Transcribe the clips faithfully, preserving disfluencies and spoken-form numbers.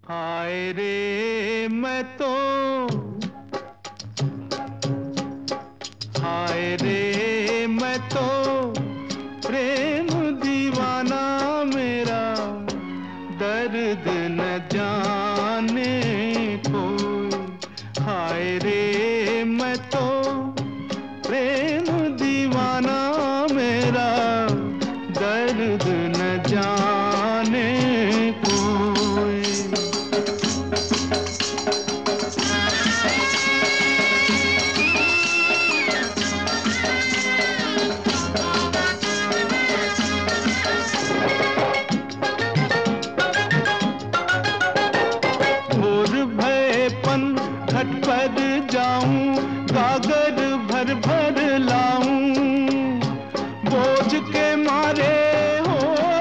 हाय रे मैं तो, हाय रे मैं तो प्रेम दीवाना मेरा, दर्द न जाने कोई। हाय रे मैं तो प्रेम दीवाना मेरा, दर्द न जाने कोई। घट पर जाऊं, गागर भर भर लाऊं, बोझ के मारे हो,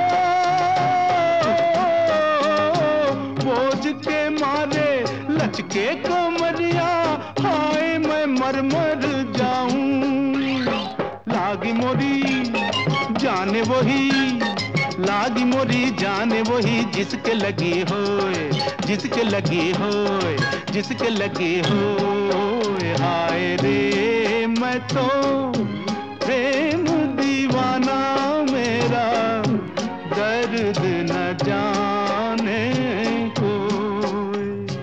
बोझ के मारे लचके कमरिया, हाय मैं मर मर जाऊं। लागी मोरी जाने वही, लागी मोरी जाने वही, जिसके लगी होए, जिसके लगी होए, जिसके लगी होए। हाय रे मैं तो प्रेम दीवाना मेरा, दर्द न जाने कोई।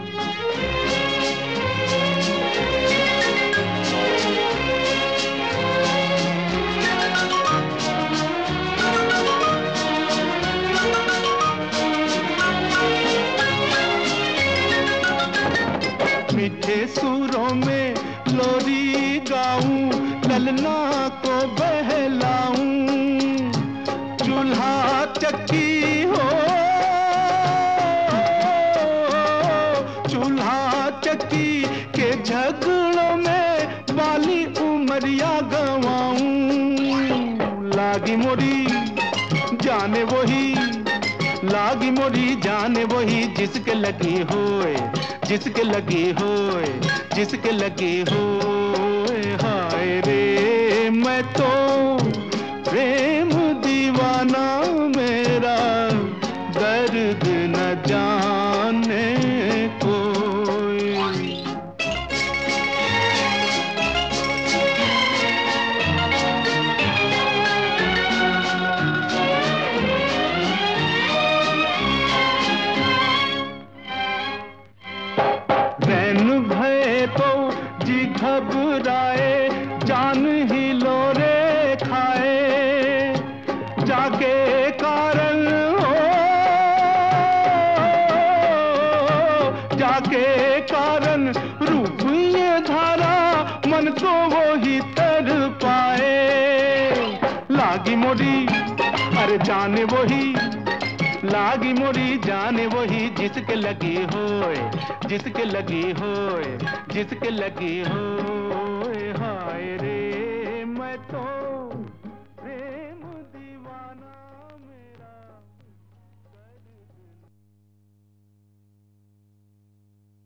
मीठे सुरों में लोरी गाऊं, ललना को बहलाऊं, चूल्हा चक्की हो, चूल्हा चक्की के झगड़ों में वाली उमरिया गवाऊं। लागी मोरी जाने वही, लागी मोरी जाने वही, जिसके लगी होए, जिसके लगी होए, जिसके लगी होए। हाय रे मैं तो प्रेम दीवाना मेरा, दर्द न जाने कोई। रैन भये तो जी घबराए, जान ही लोरे खाए, जाके कारण हो, जाके कारण रूप ये धारा, मन को वो ही तर पाए। लागी मोरी अरे जाने वही, लागी मोरी जाने वही, जिसके लगी होए, जिसके लगी होए, जिसके लगी होए। हाय रे मैं तो